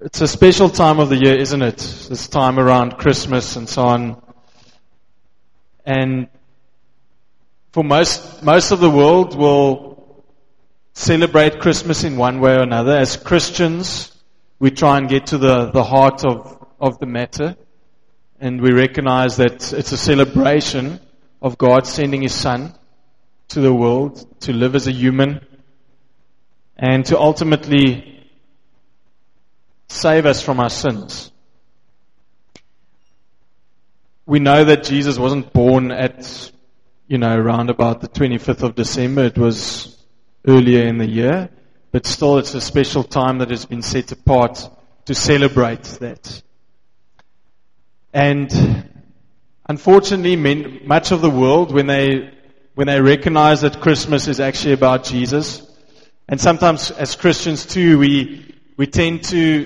It's a special time of the year, isn't it? This time around Christmas and so on. And for most of the world will celebrate Christmas in one way or another. As Christians, we try and get to the heart of the matter. And we recognize that it's a celebration of God sending His Son to the world to live as a human and to ultimately save us from our sins. We know that Jesus wasn't born at, around about the 25th of December. It was earlier in the year. But still, it's a special time that has been set apart to celebrate that. And unfortunately, much of the world, when they recognize that Christmas is actually about Jesus, and sometimes as Christians too, we tend to,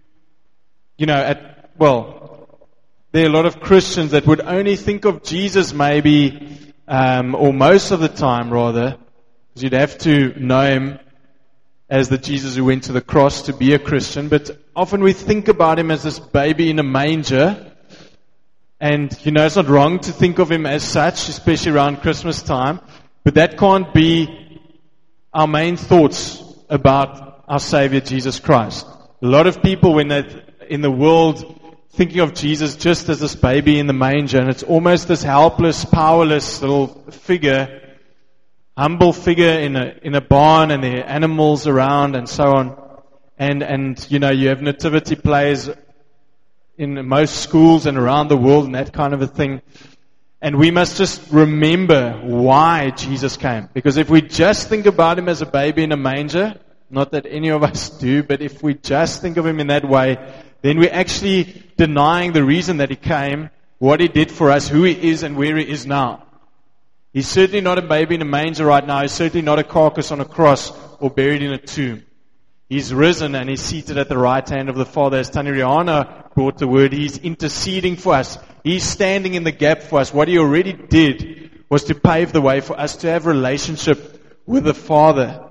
there are a lot of Christians that would only think of Jesus maybe, or most of the time rather, because you'd have to know Him as the Jesus who went to the cross to be a Christian, but often we think about Him as this baby in a manger, and it's not wrong to think of Him as such, especially around Christmas time, but that can't be our main thoughts about our Savior Jesus Christ. A lot of people, when they're in the world, thinking of Jesus just as this baby in the manger, and it's almost this helpless, powerless little figure, humble figure in a barn, and there are animals around and so on. And you have nativity plays in most schools and around the world and that kind of a thing. And we must just remember why Jesus came. Because if we just think about Him as a baby in a manger, not that any of us do, but if we just think of Him in that way, then we're actually denying the reason that He came, what He did for us, who He is and where He is now. He's certainly not a baby in a manger right now. He's certainly not a carcass on a cross or buried in a tomb. He's risen and He's seated at the right hand of the Father. As Tani Rihanna brought the word, He's interceding for us. He's standing in the gap for us. What He already did was to pave the way for us to have a relationship with the Father.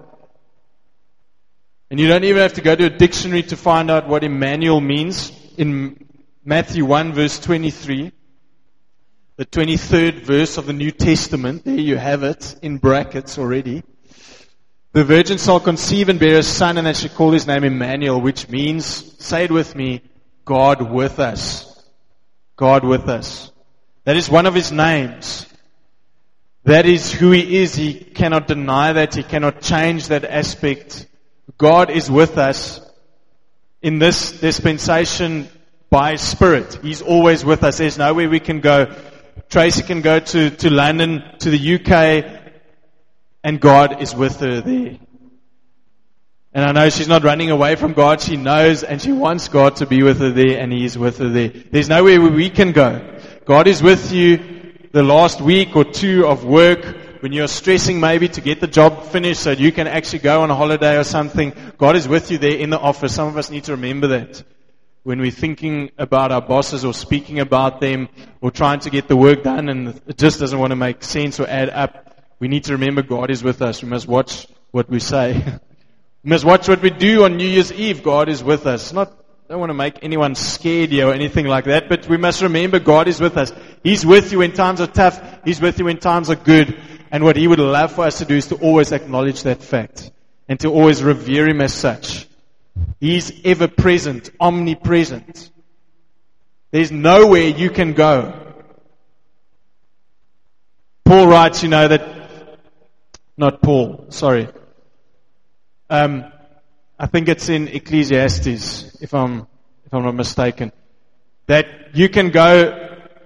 And you don't even have to go to a dictionary to find out what Emmanuel means. In Matthew 1 verse 23, the 23rd verse of the New Testament, there you have it in brackets already. The virgin shall conceive and bear a son, and they shall call His name Emmanuel, which means, say it with me, God with us. God with us. That is one of His names. That is who He is. He cannot deny that. He cannot change that aspect. God is with us in this dispensation by His Spirit. He's always with us. There's nowhere we can go. Tracy can go to London, to the UK, and God is with her there. And I know she's not running away from God. She knows and she wants God to be with her there, and He is with her there. There's nowhere where we can go. God is with you the last week or two of work, when you're stressing maybe to get the job finished so you can actually go on a holiday or something. God is with you there in the office. Some of us need to remember that. When we're thinking about our bosses or speaking about them or trying to get the work done and it just doesn't want to make sense or add up, we need to remember God is with us. We must watch what we say. We must watch what we do on New Year's Eve. God is with us. I don't want to make anyone scared here or anything like that, but we must remember God is with us. He's with you when times are tough. He's with you when times are good. And what He would love for us to do is to always acknowledge that fact and to always revere Him as such. He's ever present, omnipresent. There's nowhere you can go. Paul writes, not Paul, sorry. I think it's in Ecclesiastes, if I'm not mistaken, that you can go,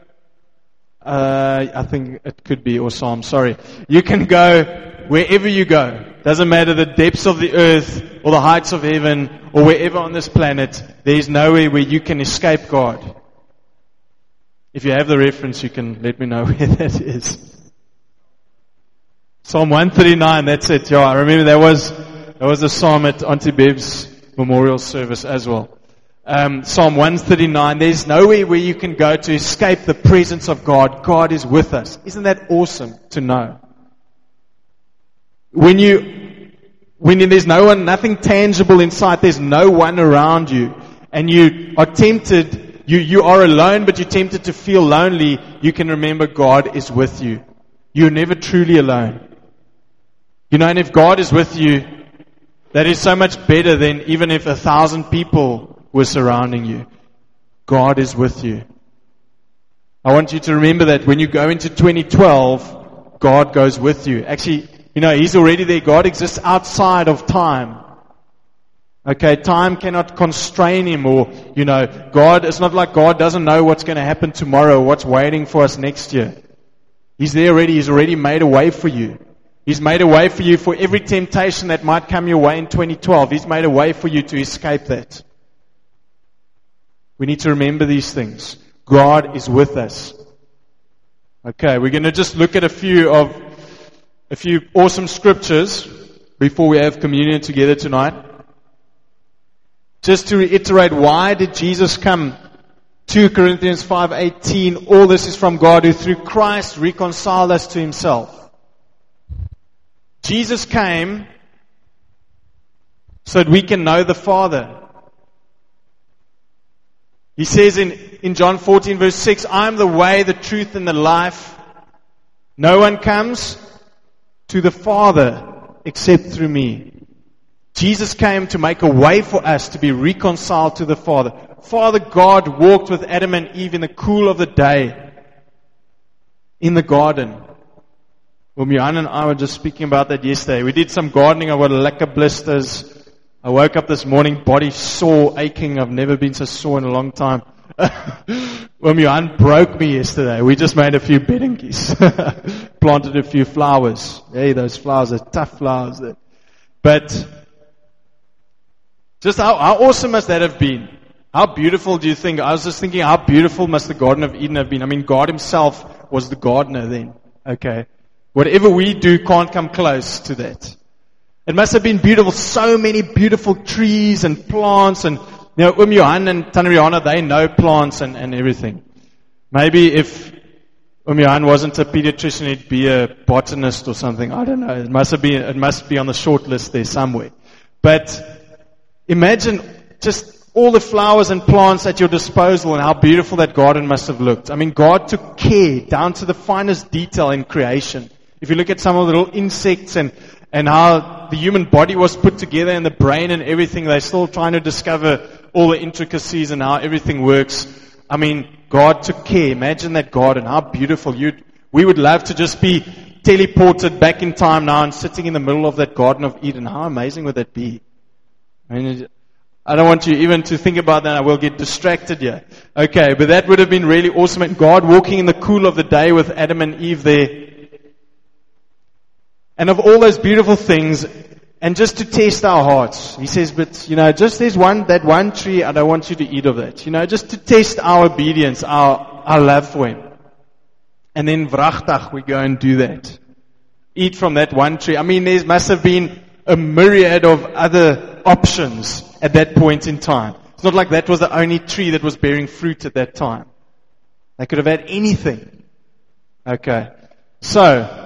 I think it could be, or Psalm, sorry. You can go wherever you go. Doesn't matter the depths of the earth or the heights of heaven or wherever on this planet, there is nowhere where you can escape God. If you have the reference, you can let me know where that is. Psalm 139, that's it. Yeah, I remember that was a psalm at Auntie Beb's memorial service as well. Psalm 139, there's nowhere where you can go to escape the presence of God. God is with us. Isn't that awesome to know? When there's no one, nothing tangible in sight, there's no one around you, and you are tempted, you are alone, but you're tempted to feel lonely, you can remember God is with you. You're never truly alone. You know, and if God is with you, that is so much better than even if 1,000 people were surrounding you. God is with you. I want you to remember that when you go into 2012, God goes with you. Actually, you know, He's already there. God exists outside of time. Okay, time cannot constrain Him, or, you know, God, it's not like God doesn't know what's going to happen tomorrow, what's waiting for us next year. He's there already. He's already made a way for you. He's made a way for you for every temptation that might come your way in 2012. He's made a way for you to escape that. We need to remember these things. God is with us. Okay, we're going to just look at a few awesome scriptures before we have communion together tonight. Just to reiterate, why did Jesus come? 2 Corinthians 5:18, all this is from God who through Christ reconciled us to Himself. Jesus came so that we can know the Father. He says in John 14 verse 6, I am the way, the truth, and the life. No one comes to the Father except through me. Jesus came to make a way for us to be reconciled to the Father. Father God walked with Adam and Eve in the cool of the day in the garden. Well, Johan and I were just speaking about that yesterday. We did some gardening. I got lekker blisters. I woke up this morning, body sore, aching. I've never been so sore in a long time. Well, Johan broke me yesterday. We just made a few bedinkies. Planted a few flowers. Hey, those flowers are tough flowers there. But just how awesome must that have been? How beautiful do you think? I was just thinking, how beautiful must the Garden of Eden have been? I mean, God Himself was the gardener then. Okay. Whatever we do can't come close to that. It must have been beautiful. So many beautiful trees and plants. And, you know, Johan and Tanariana, they know plants and everything. Maybe if Johan wasn't a pediatrician, he'd be a botanist or something. I don't know. It must be on the short list there somewhere. But imagine just all the flowers and plants at your disposal and how beautiful that garden must have looked. I mean, God took care down to the finest detail in creation. If you look at some of the little insects and how the human body was put together and the brain and everything, they're still trying to discover all the intricacies and how everything works. I mean, God took care. Imagine that garden, how beautiful. We would love to just be teleported back in time now and sitting in the middle of that Garden of Eden. How amazing would that be? I mean, I don't want you even to think about that. I will get distracted here. Okay, but that would have been really awesome. And God walking in the cool of the day with Adam and Eve there. And of all those beautiful things, and just to test our hearts, He says, but, you know, just there's that one tree, I don't want you to eat of it. You know, just to test our obedience, our love for Him. And then vrachtag, we go and do that. Eat from that one tree. I mean, there must have been a myriad of other options at that point in time. It's not like that was the only tree that was bearing fruit at that time. They could have had anything. Okay. So,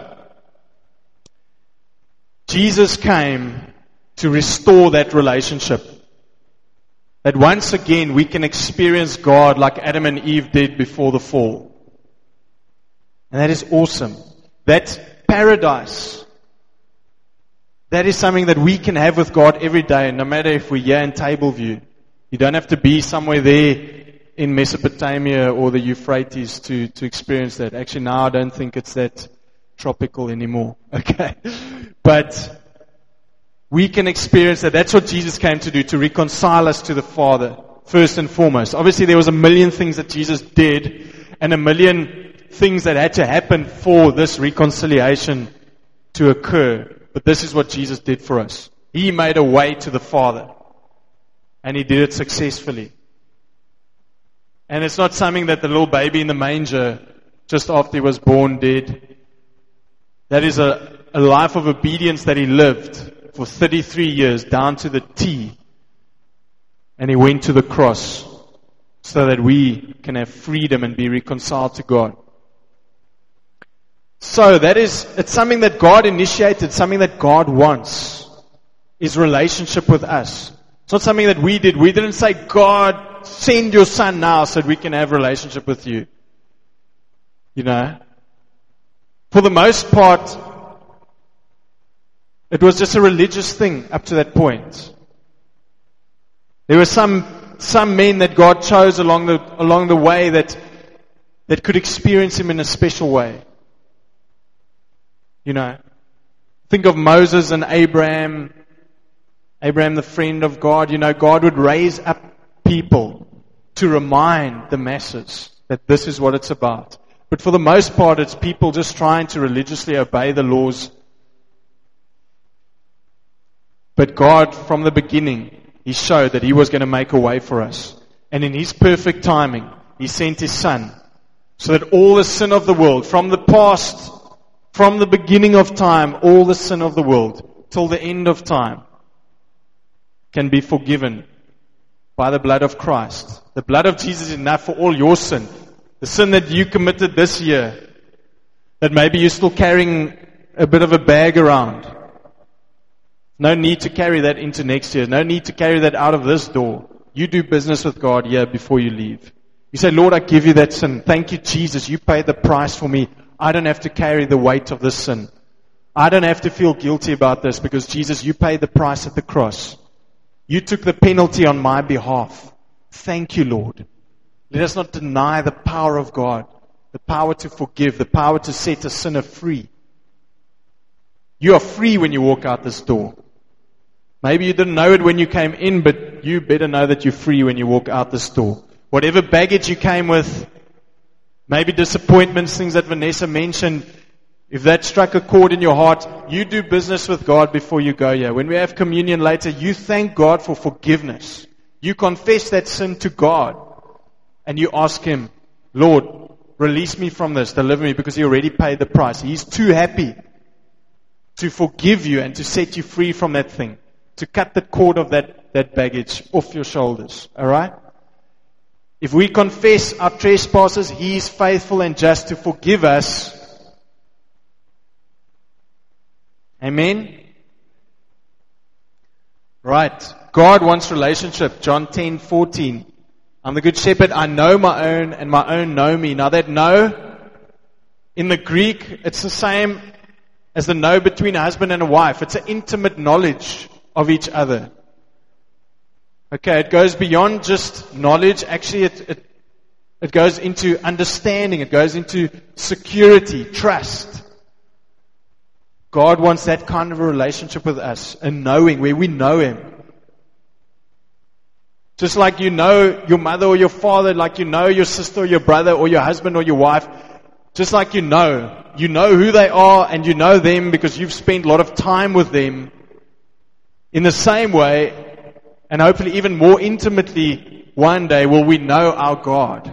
Jesus came to restore that relationship. That once again we can experience God like Adam and Eve did before the fall. And that is awesome. That paradise, that is something that we can have with God every day, no matter if we're here in Tableview. You don't have to be somewhere there in Mesopotamia or the Euphrates to experience that. Actually, now I don't think it's that tropical anymore. Okay. But we can experience that. That's what Jesus came to do, to reconcile us to the Father, first and foremost. Obviously, there was a million things that Jesus did, and a million things that had to happen for this reconciliation to occur. But this is what Jesus did for us. He made a way to the Father. And He did it successfully. And it's not something that the little baby in the manger, just after He was born, did. That is a life of obedience that He lived for 33 years, down to the T. And He went to the cross so that we can have freedom and be reconciled to God. So it's something that God initiated, something that God wants, is relationship with us. It's not something that we did. We didn't say, God, send your son now so that we can have a relationship with you. You know? For the most part, it was just a religious thing up to that point. There were some men that God chose along the way that could experience Him in a special way. You know? Think of Moses and Abraham. Abraham, the friend of God. You know, God would raise up people to remind the masses that this is what it's about. But for the most part, it's people just trying to religiously obey the laws. But God, from the beginning, He showed that He was going to make a way for us. And in His perfect timing, He sent His Son, so that all the sin of the world, from the past, from the beginning of time, all the sin of the world, till the end of time, can be forgiven by the blood of Christ. The blood of Jesus is enough for all your sin. The sin that you committed this year, that maybe you're still carrying a bit of a bag around. No need to carry that into next year. No need to carry that out of this door. You do business with God here before you leave. You say, Lord, I give you that sin. Thank you, Jesus. You paid the price for me. I don't have to carry the weight of this sin. I don't have to feel guilty about this because, Jesus, you paid the price at the cross. You took the penalty on my behalf. Thank you, Lord. Let us not deny the power of God, the power to forgive, the power to set a sinner free. You are free when you walk out this door. Maybe you didn't know it when you came in, but you better know that you're free when you walk out this door. Whatever baggage you came with, maybe disappointments, things that Vanessa mentioned, if that struck a chord in your heart, you do business with God before you go here. When we have communion later, you thank God for forgiveness. You confess that sin to God. And you ask Him, Lord, release me from this, deliver me, because He already paid the price. He's too happy to forgive you and to set you free from that thing. To cut the cord of that baggage off your shoulders. Alright? If we confess our trespasses, He is faithful and just to forgive us. Amen? Right. God wants relationship. John 10:14. I'm the good shepherd. I know my own and my own know me. Now that know, in the Greek, it's the same as the know between a husband and a wife. It's an intimate knowledge of each other. Okay, it goes beyond just knowledge. Actually, it goes into understanding. It goes into security, trust. God wants that kind of a relationship with us, a knowing where we know Him. Just like you know your mother or your father, like you know your sister or your brother or your husband or your wife, just like you know who they are and you know them because you've spent a lot of time with them. In the same way, and hopefully even more intimately, one day will we know our God.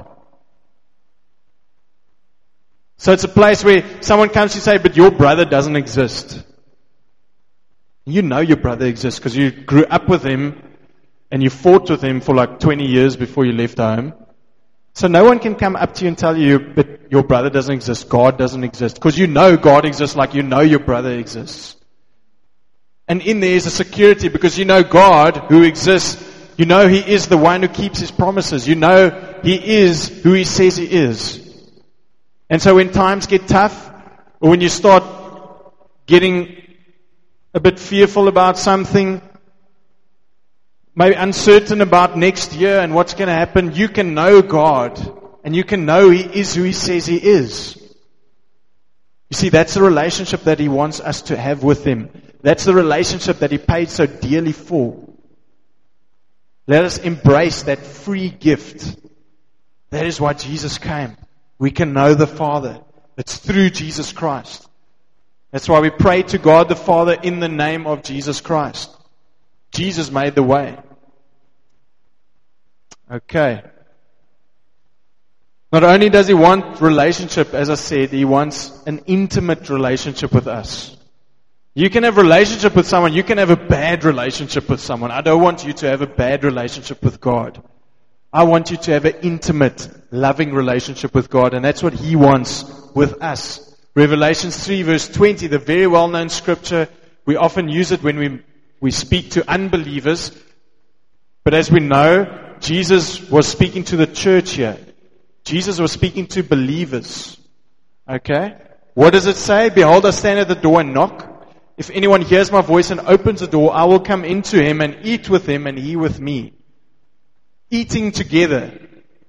So it's a place where someone comes to say, but your brother doesn't exist. You know your brother exists because you grew up with him and you fought with him for like 20 years before you left home. So no one can come up to you and tell you, but your brother doesn't exist, God doesn't exist. Because you know God exists like you know your brother exists. And in there is a security because you know God who exists. You know He is the one who keeps His promises. You know He is who He says He is. And so when times get tough, or when you start getting a bit fearful about something, maybe uncertain about next year and what's going to happen, you can know God and you can know He is who He says He is. You see, that's the relationship that He wants us to have with Him. That's the relationship that He paid so dearly for. Let us embrace that free gift. That is why Jesus came. We can know the Father. It's through Jesus Christ. That's why we pray to God the Father in the name of Jesus Christ. Jesus made the way. Okay. Not only does He want relationship, as I said, He wants an intimate relationship with us. You can have a relationship with someone, you can have a bad relationship with someone. I don't want you to have a bad relationship with God. I want you to have an intimate, loving relationship with God, and that's what He wants with us. Revelation 3 verse 20, the very well-known scripture, we often use it when we speak to unbelievers. But as we know, Jesus was speaking to the church here. Jesus was speaking to believers. Okay? What does it say? Behold, I stand at the door and knock. If anyone hears my voice and opens the door, I will come into him and eat with him and he with me. Eating together.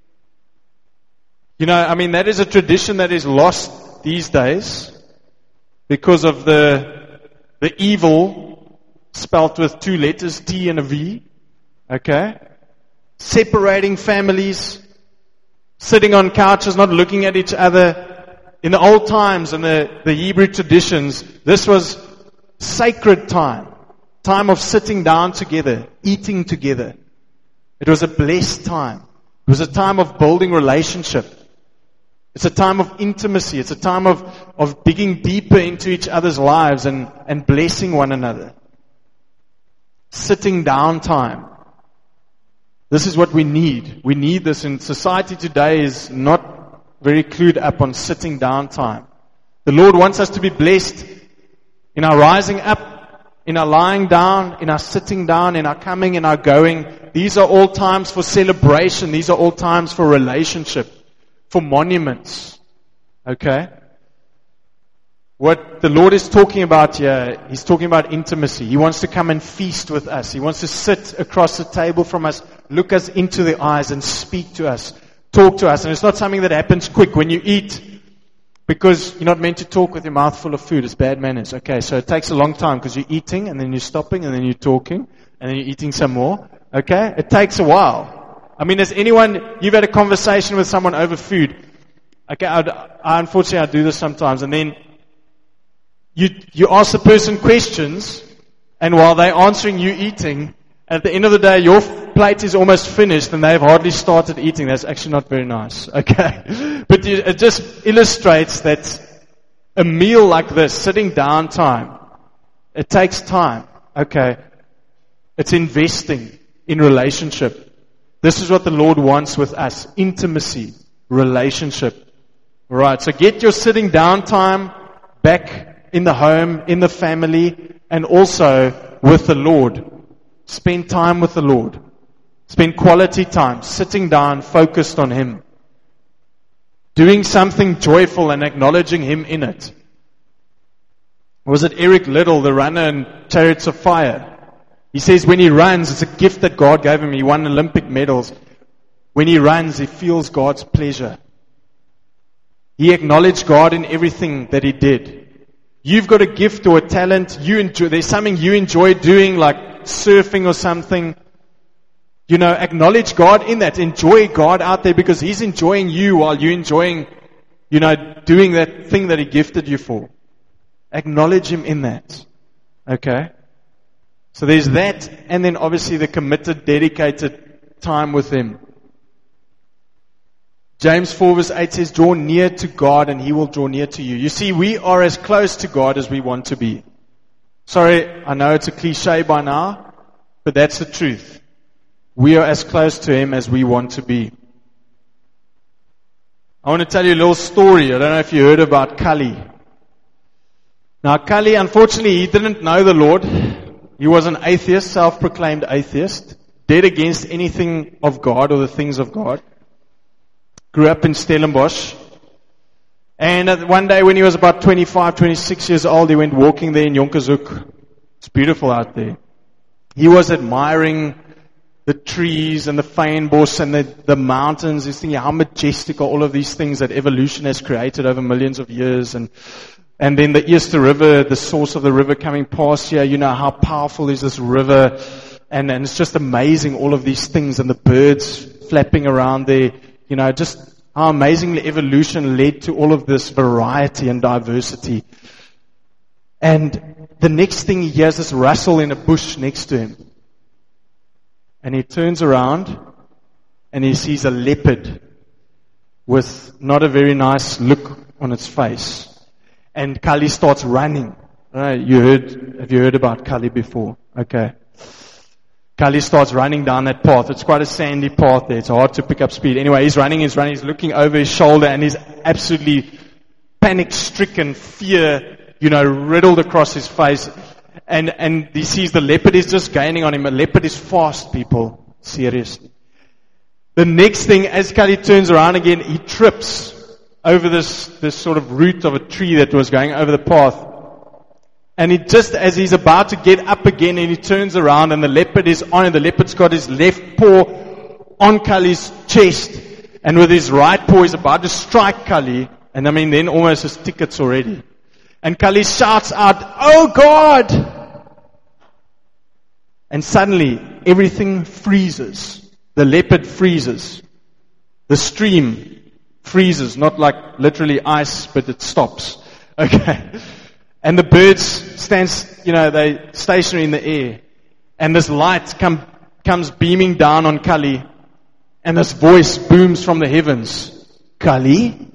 That is a tradition that is lost these days because of the evil spelt with 2 letters, T and a V. Okay? Separating families, sitting on couches, not looking at each other. In the old times, in the Hebrew traditions, this was sacred time of sitting down together, eating together. It was a blessed time. It was a time of building relationship. It's a time of intimacy. It's a time of digging deeper into each other's lives and blessing one another. Sitting down time. This is what we need. We need this, and society today is not very clued up on sitting down time. The Lord wants us to be blessed in our rising up, in our lying down, in our sitting down, in our coming, in our going. These are all times for celebration. These are all times for relationship, for monuments. Okay? What the Lord is talking about here, He's talking about intimacy. He wants to come and feast with us. He wants to sit across the table from us, look us into the eyes and speak to us, talk to us. And it's not something that happens quick when you eat, because you're not meant to talk with your mouth full of food. It's bad manners. Okay, so it takes a long time because you're eating and then you're stopping and then you're talking and then you're eating some more. Okay, it takes a while. Has you've had a conversation with someone over food? Okay, unfortunately I do this sometimes, and then you ask the person questions, and while they're answering, you eating. At the end of the day, your plate is almost finished, and they've hardly started eating. That's actually not very nice. Okay, but it just illustrates that a meal like this, sitting down time, it takes time. Okay, it's investing in relationship. This is what the Lord wants with us: intimacy, relationship. All right, so get your sitting down time back in the home, in the family, and also with the Lord. Spend time with the Lord. Spend quality time, sitting down, focused on Him. Doing something joyful and acknowledging Him in it. Was it Eric Liddell, the runner in Chariots of Fire? He says when he runs, it's a gift that God gave him. He won Olympic medals. When he runs, he feels God's pleasure. He acknowledged God in everything that he did. You've got a gift or a talent you enjoy. There's something you enjoy doing, like surfing or something. Acknowledge God in that. Enjoy God out there because He's enjoying you while you're enjoying, doing that thing that He gifted you for. Acknowledge Him in that. Okay? So there's that, and then obviously the committed, dedicated time with Him. James 4 verse 8 says, draw near to God and He will draw near to you. You see, we are as close to God as we want to be. Sorry, I know it's a cliche by now, but that's the truth. We are as close to Him as we want to be. I want to tell you a little story. I don't know if you heard about Kali. Now Kali, unfortunately, he didn't know the Lord. He was an atheist, self-proclaimed atheist, dead against anything of God or the things of God. Grew up in Stellenbosch. And one day when he was about 25, 26 years old, he went walking there in Jonkershoek. It's beautiful out there. He was admiring the trees and the fynbos and the mountains. He's thinking how majestic are all of these things that evolution has created over millions of years. And then the Easter River, the source of the river coming past here, how powerful is this river? And it's just amazing, all of these things and the birds flapping around there. Just how amazingly evolution led to all of this variety and diversity. And the next thing he hears this rustle in a bush next to him. And he turns around and he sees a leopard with not a very nice look on its face. And Kali starts running. Have you heard about Kali before? Okay. Kali starts running down that path. It's quite a sandy path there. It's hard to pick up speed. Anyway, he's running. He's looking over his shoulder and he's absolutely panic-stricken, fear, riddled across his face. And he sees the leopard is just gaining on him. A leopard is fast, people. Seriously. The next thing, as Kali turns around again, he trips over this sort of root of a tree that was going over the path. And he just, as he's about to get up again, and he turns around, and the leopard is on, and the leopard's got his left paw on Kali's chest, and with his right paw he's about to strike Kali, and then almost his tickets already. And Kali shouts out, "Oh God!" And suddenly, everything freezes. The leopard freezes. The stream freezes, not like literally ice, but it stops. Okay. And the birds they stationary in the air. And this light comes beaming down on Kali. And this voice booms from the heavens. "Kali?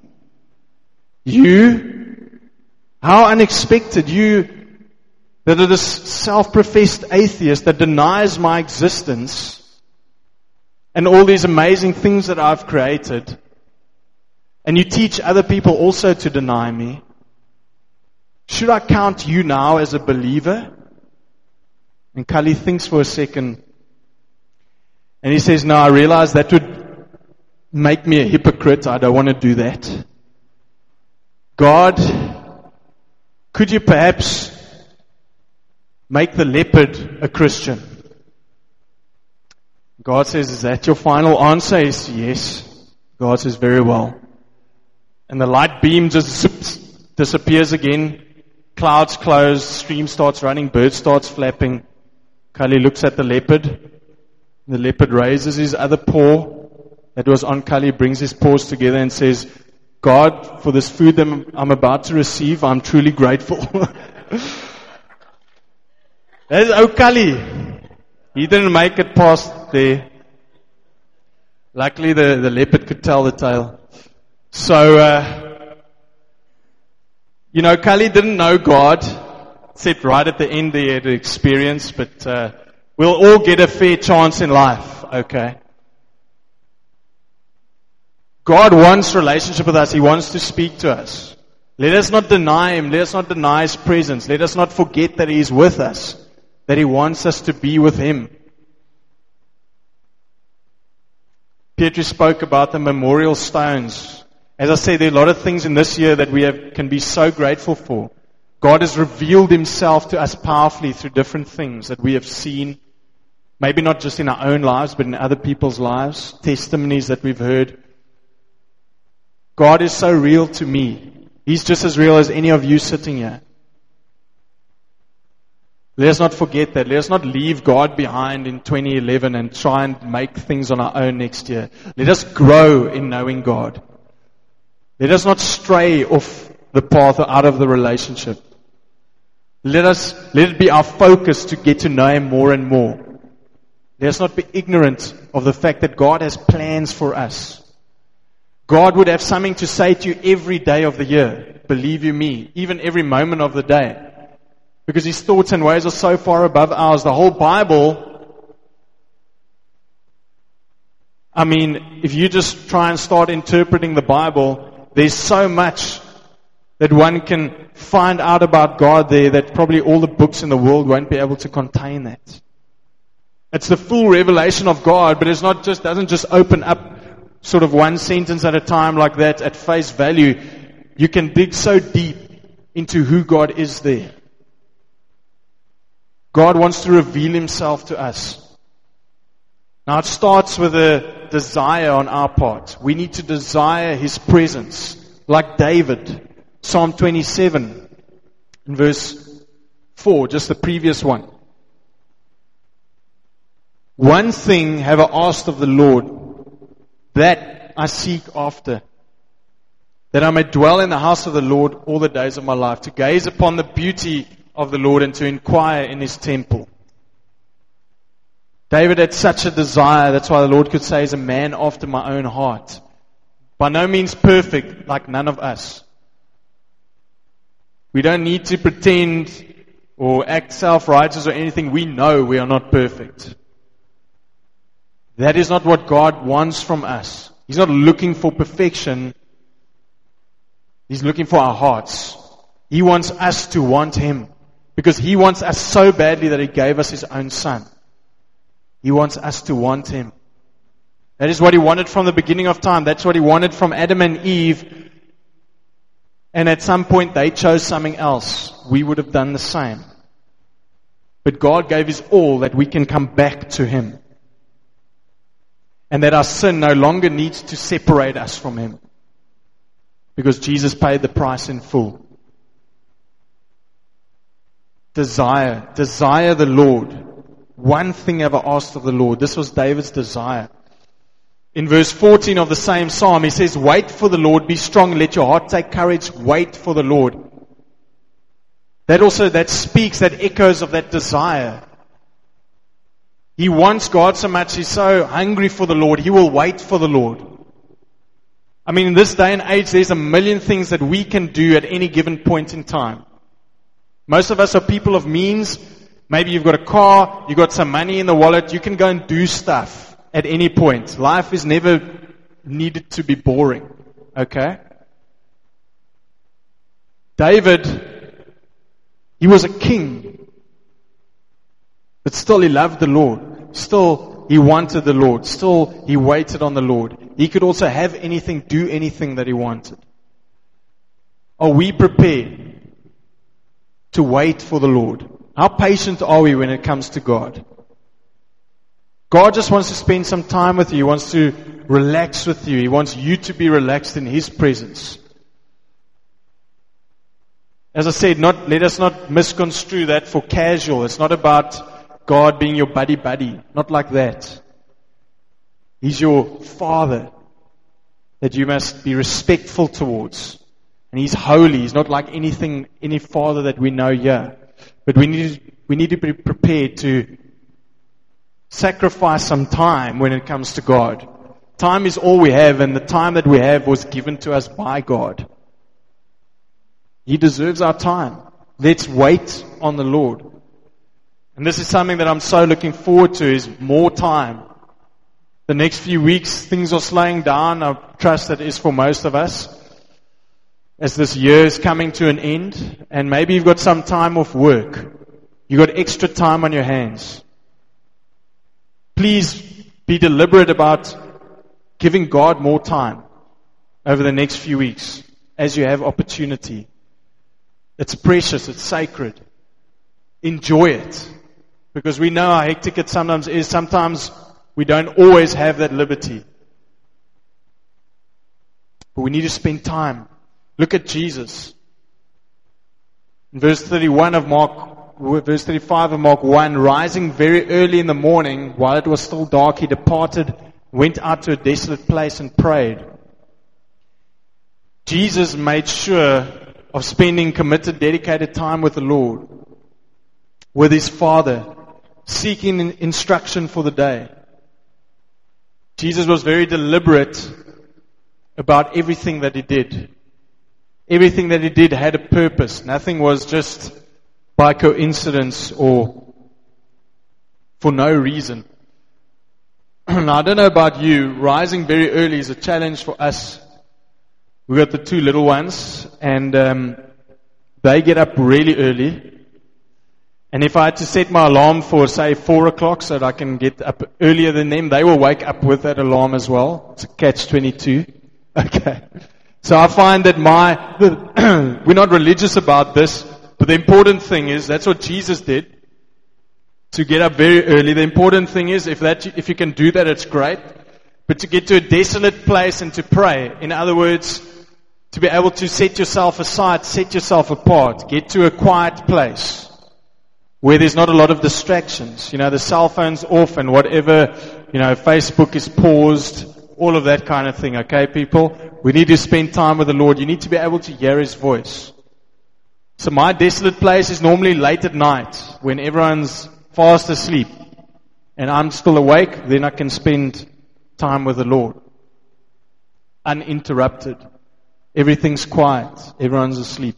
You? How unexpected. You that are this self-professed atheist that denies my existence and all these amazing things that I've created. And you teach other people also to deny me. Should I count you now as a believer?" And Kali thinks for a second. And he says, "No, I realize that would make me a hypocrite. I don't want to do that. God, could you perhaps make the leopard a Christian?" God says, "Is that your final answer?" He says, "Yes." God says, "Very well." And the light beam just disappears again. Clouds close, stream starts running, bird starts flapping. Kali looks at the leopard. The leopard raises his other paw that was on Kali, brings his paws together and says, "God, for this food that I'm about to receive, I'm truly grateful." That is Kali. He didn't make it past there. Luckily the leopard could tell the tale. So, Kali didn't know God, except right at the end there the experience, but we'll all get a fair chance in life, okay? God wants relationship with us. He wants to speak to us. Let us not deny Him. Let us not deny His presence. Let us not forget that He is with us, that He wants us to be with Him. Pietri spoke about the memorial stones. As I said, there are a lot of things in this year that we can be so grateful for. God has revealed Himself to us powerfully through different things that we have seen. Maybe not just in our own lives, but in other people's lives. Testimonies that we've heard. God is so real to me. He's just as real as any of you sitting here. Let us not forget that. Let us not leave God behind in 2011 and try and make things on our own next year. Let us grow in knowing God. Let us not stray off the path or out of the relationship. Let it be our focus to get to know Him more and more. Let us not be ignorant of the fact that God has plans for us. God would have something to say to you every day of the year. Believe you me, even every moment of the day. Because His thoughts and ways are so far above ours. The whole Bible, if you just try and start interpreting the Bible, there's so much that one can find out about God there that probably all the books in the world won't be able to contain that. It's the full revelation of God, but it's not doesn't just open up sort of one sentence at a time like that at face value. You can dig so deep into who God is there. God wants to reveal Himself to us. Now it starts with a desire on our part. We need to desire His presence. Like David, Psalm 27, in verse 4, just the previous one. "One thing have I asked of the Lord, that I seek after, that I may dwell in the house of the Lord all the days of my life, to gaze upon the beauty of the Lord and to inquire in His temple." David had such a desire. That's why the Lord could say He's a man after my own heart. By no means perfect, like none of us. We don't need to pretend or act self-righteous or anything. We know we are not perfect. That is not what God wants from us. He's not looking for perfection. He's looking for our hearts. He wants us to want Him. Because He wants us so badly that He gave us His own Son. He wants us to want Him. That is what He wanted from the beginning of time. That's what He wanted from Adam and Eve. And at some point they chose something else. We would have done the same. But God gave His all that we can come back to Him. And that our sin no longer needs to separate us from Him. Because Jesus paid the price in full. Desire the Lord. One thing have I asked of the Lord. This was David's desire. In verse 14 of the same psalm, he says, wait for the Lord, be strong, let your heart take courage, wait for the Lord. That speaks, that echoes of that desire. He wants God so much, he's so hungry for the Lord, he will wait for the Lord. I mean, in this day and age, there's a million things that we can do at any given point in time. Most of us are people of means. Maybe you've got a car, you've got some money in the wallet, you can go and do stuff at any point. Life is never needed to be boring. Okay? David, he was a king. But still he loved the Lord. Still he wanted the Lord. Still he waited on the Lord. He could also have anything, do anything that he wanted. Are we prepared to wait for the Lord? How patient are we when it comes to God? God just wants to spend some time with you. He wants to relax with you. He wants you to be relaxed in His presence. As I said, let us not misconstrue that for casual. It's not about God being your buddy. Not like that. He's your Father that you must be respectful towards. And He's holy. He's not like any father that we know here. But we need to be prepared to sacrifice some time when it comes to God. Time is all we have, and the time that we have was given to us by God. He deserves our time. Let's wait on the Lord. And this is something that I'm so looking forward to, is more time. The next few weeks, things are slowing down. I trust that is for most of us. As this year is coming to an end, and maybe you've got some time off work. You've got extra time on your hands. Please be deliberate about giving God more time over the next few weeks as you have opportunity. It's precious, it's sacred. Enjoy it. Because we know how hectic it sometimes is. Sometimes we don't always have that liberty. But we need to spend time. Look at Jesus. In verse 35 of Mark 1, rising very early in the morning, while it was still dark, He departed, went out to a desolate place and prayed. Jesus made sure of spending committed, dedicated time with the Lord, with His Father, seeking instruction for the day. Jesus was very deliberate about everything that He did. Everything that He did had a purpose. Nothing was just by coincidence or for no reason. Now, I don't know about you, rising very early is a challenge for us. We've got the two little ones, and they get up really early. And if I had to set my alarm for, say, 4 o'clock so that I can get up earlier than them, they will wake up with that alarm as well. It's a catch-22. Okay. So I find that we're not religious about this, but the important thing is, that's what Jesus did, to get up very early. The important thing is, if you can do that, it's great. But to get to a desolate place and to pray, in other words, to be able to set yourself aside, set yourself apart, get to a quiet place where there's not a lot of distractions. You know, the cell phone's off and whatever, Facebook is paused, all of that kind of thing, okay, people? We need to spend time with the Lord. You need to be able to hear His voice. So my desolate place is normally late at night when everyone's fast asleep and I'm still awake. Then I can spend time with the Lord. Uninterrupted. Everything's quiet. Everyone's asleep.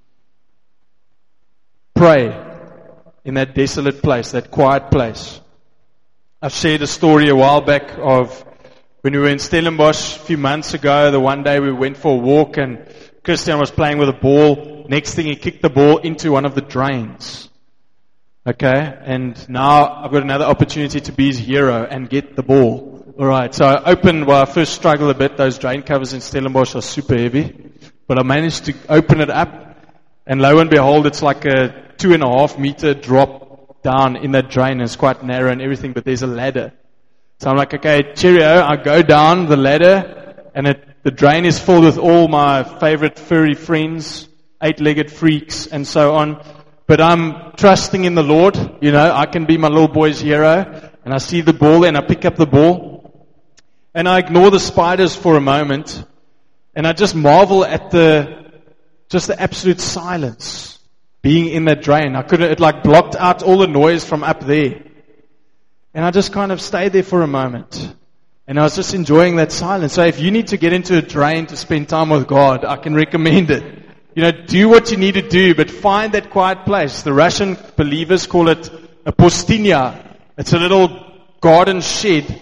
Pray in that desolate place, that quiet place. I've shared a story a while back of when we were in Stellenbosch a few months ago. The one day we went for a walk and Christian was playing with a ball. Next thing, he kicked the ball into one of the drains. Okay, and now I've got another opportunity to be his hero and get the ball. Alright, so I first struggled a bit. Those drain covers in Stellenbosch are super heavy. But I managed to open it up, and lo and behold, it's like a 2.5 meter drop down in that drain. It's quite narrow and everything, but there's a ladder. So I'm like, okay, cheerio. I go down the ladder, and the drain is filled with all my favorite furry friends, 8-legged freaks, and so on. But I'm trusting in the Lord. You know, I can be my little boy's hero. And I see the ball, and I pick up the ball, and I ignore the spiders for a moment. And I just marvel at the absolute silence being in that drain. It like blocked out all the noise from up there. And I just kind of stayed there for a moment. And I was just enjoying that silence. So if you need to get into a drain to spend time with God, I can recommend it. You know, do what you need to do, but find that quiet place. The Russian believers call it a pustinya. It's a little garden shed,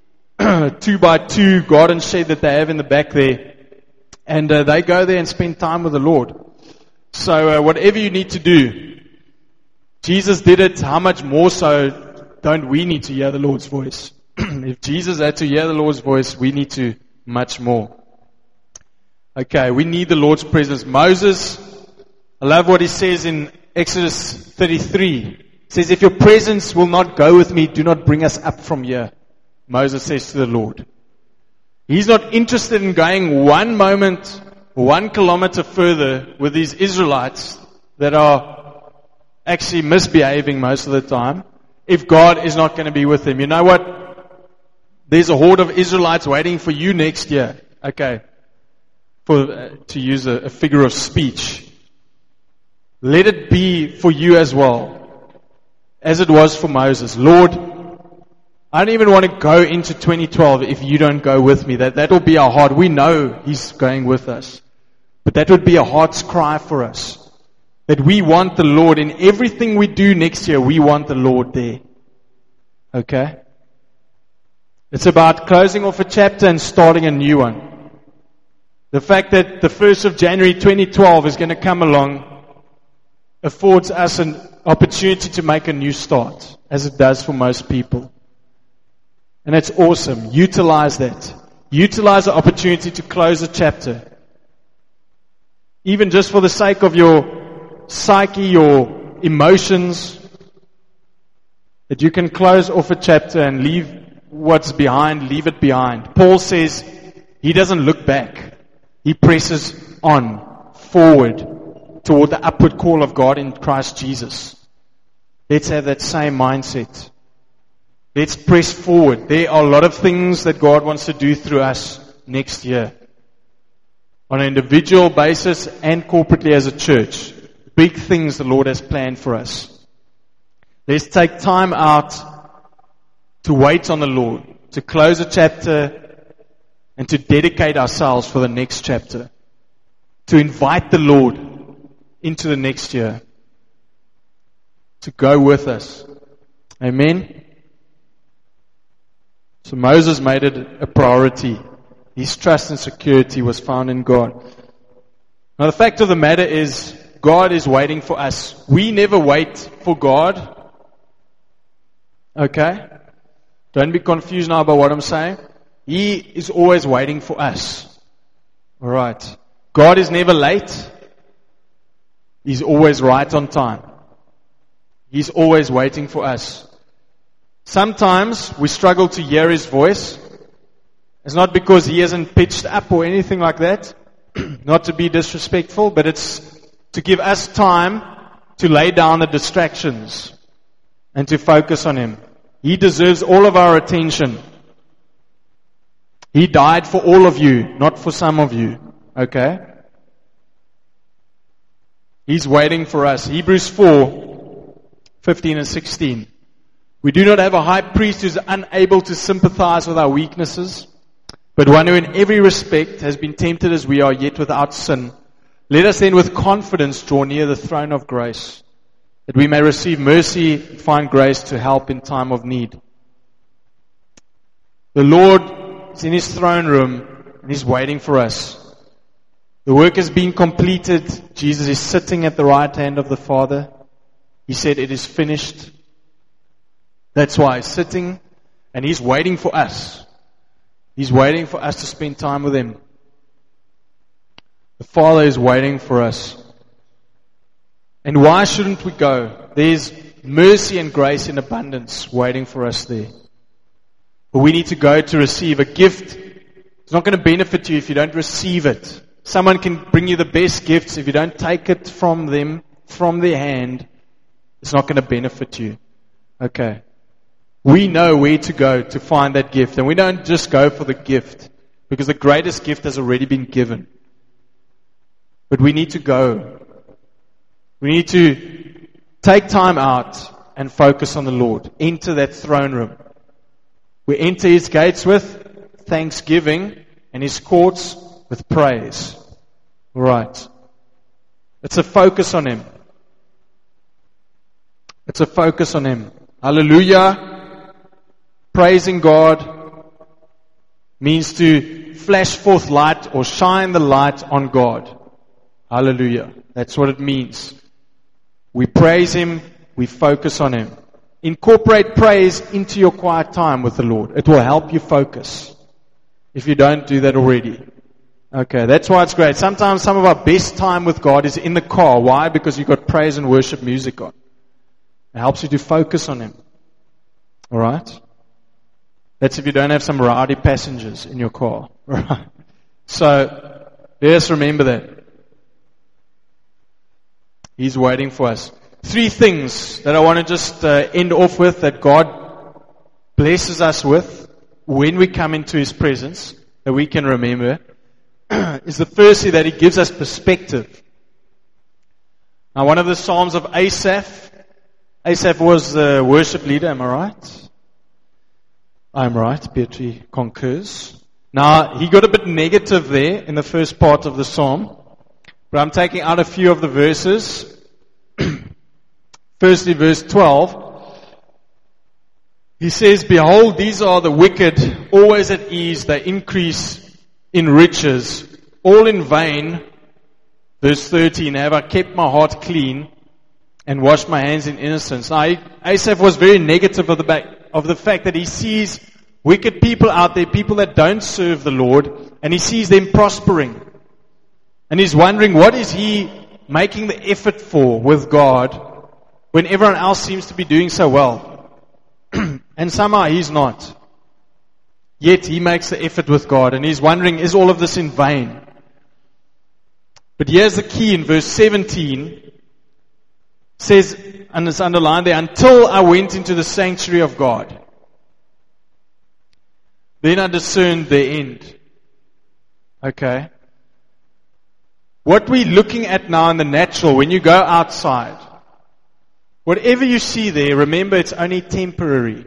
2x2 garden shed that they have in the back there. And they go there and spend time with the Lord. So whatever you need to do, Jesus did it. How much more so don't we need to hear the Lord's voice? If Jesus had to hear the Lord's voice, we need to much more. Okay, we need the Lord's presence. Moses, I love what he says in Exodus 33. It says, if your presence will not go with me, do not bring us up from here. Moses says to the Lord. He's not interested in going 1 moment, 1 kilometer further with these Israelites that are actually misbehaving most of the time, if God is not going to be with them. You know what? There's a horde of Israelites waiting for you next year. Okay. To use a figure of speech. Let it be for you as well, as it was for Moses. Lord, I don't even want to go into 2012 if you don't go with me. That will be our heart. We know He's going with us. But that would be a heart's cry for us. That we want the Lord in everything we do next year. We want the Lord there. Okay? It's about closing off a chapter and starting a new one. The fact that the 1st of January 2012 is going to come along affords us an opportunity to make a new start, as it does for most people. And it's awesome. Utilize that. Utilize the opportunity to close a chapter. Even just for the sake of your psyche, your emotions, that you can close off a chapter and leave what's behind, leave it behind. Paul says he doesn't look back. He presses on, forward, toward the upward call of God in Christ Jesus. Let's have that same mindset. Let's press forward. There are a lot of things that God wants to do through us next year. On an individual basis and corporately as a church. Big things the Lord has planned for us. Let's take time out to wait on the Lord, to close a chapter, and to dedicate ourselves for the next chapter. To invite the Lord into the next year. To go with us. Amen? So Moses made it a priority. His trust and security was found in God. Now the fact of the matter is, God is waiting for us. We never wait for God. Okay? Don't be confused now about what I'm saying. He is always waiting for us. Alright. God is never late. He's always right on time. He's always waiting for us. Sometimes we struggle to hear His voice. It's not because He hasn't pitched up or anything like that. Not to be disrespectful, but it's to give us time to lay down the distractions and to focus on Him. He deserves all of our attention. He died for all of you, not for some of you. Okay? He's waiting for us. Hebrews 4:15 and 16. We do not have a high priest who is unable to sympathize with our weaknesses, but one who in every respect has been tempted as we are, yet without sin. Let us then with confidence draw near the throne of grace, that we may receive mercy and find grace to help in time of need. The Lord is in His throne room and He's waiting for us. The work has been completed. Jesus is sitting at the right hand of the Father. He said, it is finished. That's why He's sitting and He's waiting for us. He's waiting for us to spend time with Him. The Father is waiting for us. And why shouldn't we go? There's mercy and grace in abundance waiting for us there. But we need to go to receive a gift. It's not going to benefit you if you don't receive it. Someone can bring you the best gifts. If you don't take it from them, from their hand, it's not going to benefit you. Okay. We know where to go to find that gift. And we don't just go for the gift, because the greatest gift has already been given. But we need to go. We need to take time out and focus on the Lord. Enter that throne room. We enter His gates with thanksgiving and His courts with praise. Right. It's a focus on Him. It's a focus on Him. Hallelujah. Praising God means to flash forth light or shine the light on God. Hallelujah. That's what it means. We praise Him. We focus on Him. Incorporate praise into your quiet time with the Lord. It will help you focus. If you don't do that already. Okay, that's why it's great. Sometimes some of our best time with God is in the car. Why? Because you've got praise and worship music on. It helps you to focus on Him. Alright? That's if you don't have some rowdy passengers in your car. Right? So, let us remember that. He's waiting for us. 3 things that I want to just end off with that God blesses us with when we come into His presence, that we can remember, is the firstly that He gives us perspective. Now, one of the Psalms of Asaph was the worship leader, am I right? I'm right, Beatrice concurs. Now, he got a bit negative there in the first part of the Psalm, but I'm taking out a few of the verses. Firstly, verse 12, he says, behold, these are the wicked, always at ease, they increase in riches, all in vain. Verse 13, have I kept my heart clean and washed my hands in innocence. Now, Asaph was very negative of the fact that he sees wicked people out there, people that don't serve the Lord, and he sees them prospering. And he's wondering, what is he making the effort for with God when everyone else seems to be doing so well? And somehow he's not. Yet he makes the effort with God, and he's wondering, is all of this in vain? But here's the key in verse 17. Says, and it's underlined there, until I went into the sanctuary of God. Then I discerned the end. Okay. What we're looking at now in the natural, when you go outside, whatever you see there, remember it's only temporary.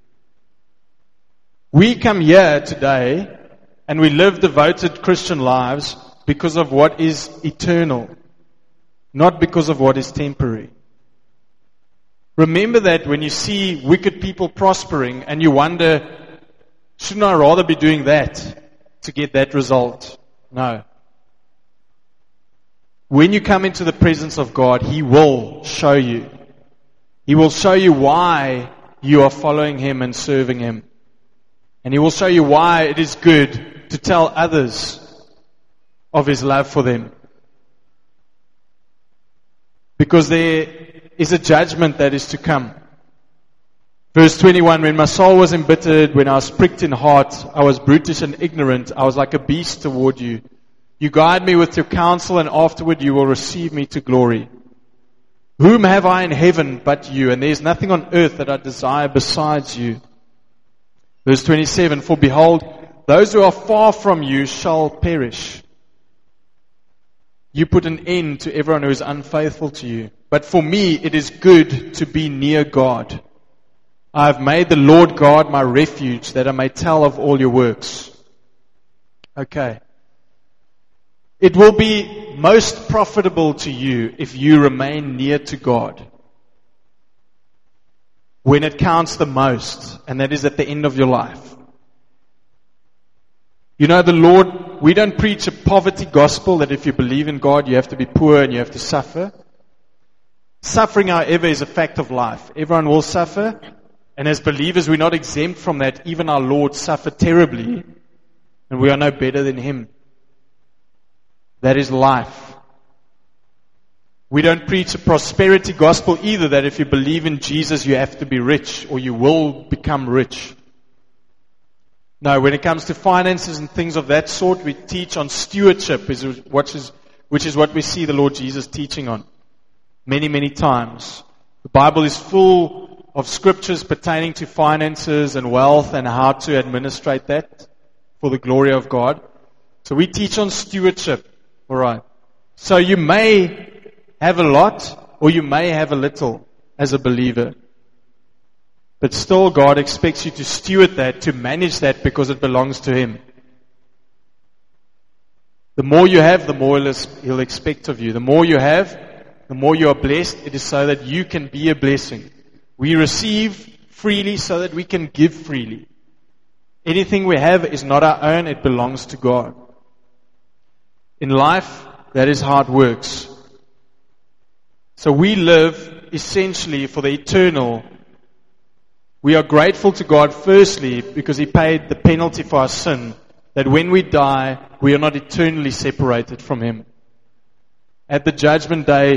We come here today and we live devoted Christian lives because of what is eternal, not because of what is temporary. Remember that when you see wicked people prospering and you wonder, shouldn't I rather be doing that to get that result? No. When you come into the presence of God, He will show you. He will show you why you are following Him and serving Him. And He will show you why it is good to tell others of His love for them. Because there is a judgment that is to come. Verse 21, when my soul was embittered, when I was pricked in heart, I was brutish and ignorant, I was like a beast toward you. You guide me with your counsel, and afterward you will receive me to glory. Whom have I in heaven but you? And there is nothing on earth that I desire besides you. Verse 27, for behold, those who are far from you shall perish. You put an end to everyone who is unfaithful to you. But for me it is good to be near God. I have made the Lord God my refuge, that I may tell of all your works. Okay. It will be most profitable to you if you remain near to God. When it counts the most, and that is at the end of your life. You know, the Lord, we don't preach a poverty gospel that if you believe in God, you have to be poor and you have to suffer. Suffering, however, is a fact of life. Everyone will suffer. And as believers, we're not exempt from that. Even our Lord suffered terribly. And we are no better than Him. That is life. We don't preach a prosperity gospel either, that if you believe in Jesus, you have to be rich or you will become rich. No, when it comes to finances and things of that sort, we teach on stewardship, which is what we see the Lord Jesus teaching on many, many times. The Bible is full of scriptures pertaining to finances and wealth and how to administrate that for the glory of God. So we teach on stewardship. Alright. So you may have a lot or you may have a little as a believer. But still God expects you to steward that, to manage that because it belongs to Him. The more you have, the more He'll expect of you. The more you have, the more you are blessed. It is so that you can be a blessing. We receive freely so that we can give freely. Anything we have is not our own, it belongs to God. In life, that is how it works. So we live essentially for the eternal. We are grateful to God firstly because He paid the penalty for our sin, that when we die, we are not eternally separated from Him. At the judgment day,